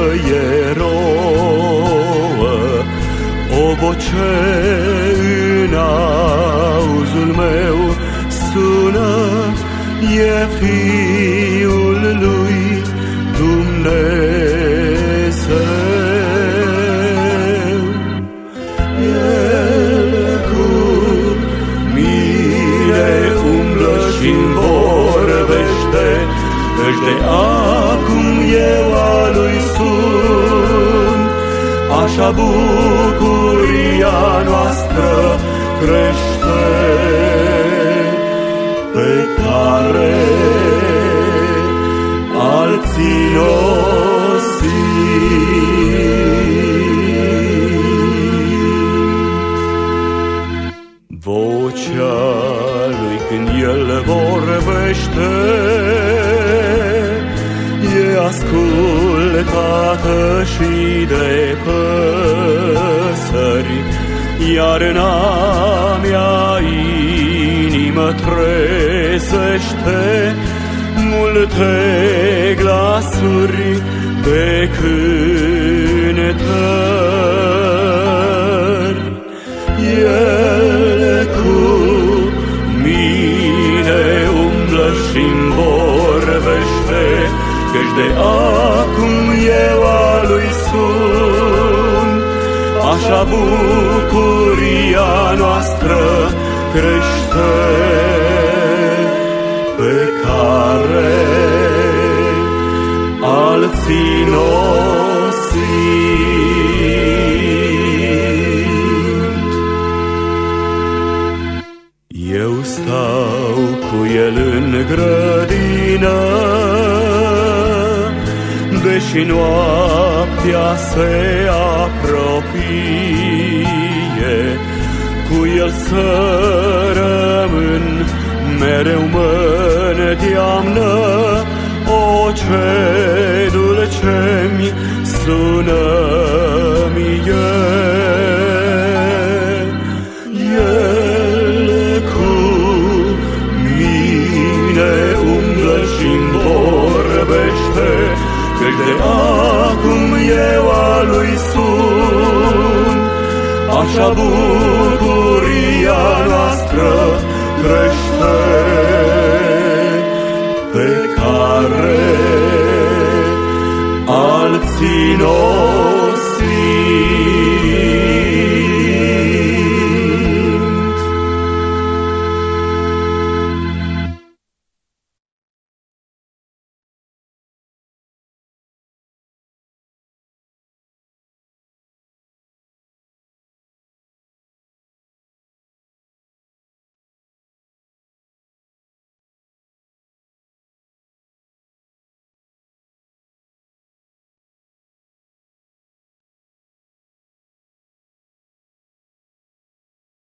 e rouă, o voce în auzul meu sună, e Fiul lui Dumnezeu. El cu mine umblă și-mi vorbește, căci de acum eu a lui sunt. Așa bucuria noastră crește, pe care alții n-o simt. Vocea lui când el vorbește e ascultată și de păsări, iar în a mea inimă trezește multe glasuri de cântări. El cu mine umblă și-mi vorbește, căci de acum eu a lui sunt. Așa bucuria noastră crește, pe care alții n-o simt. Eu stau cu el în grădină, deși noaptea se apropie, cu el să rămân mereu mă-ndeamnă. O, ce dulce-mi sună mie! El cu mine umblă și-mi vorbește, căci de acum eu a lui sunt. Așa bucuria noastră crește, pe care alții n-o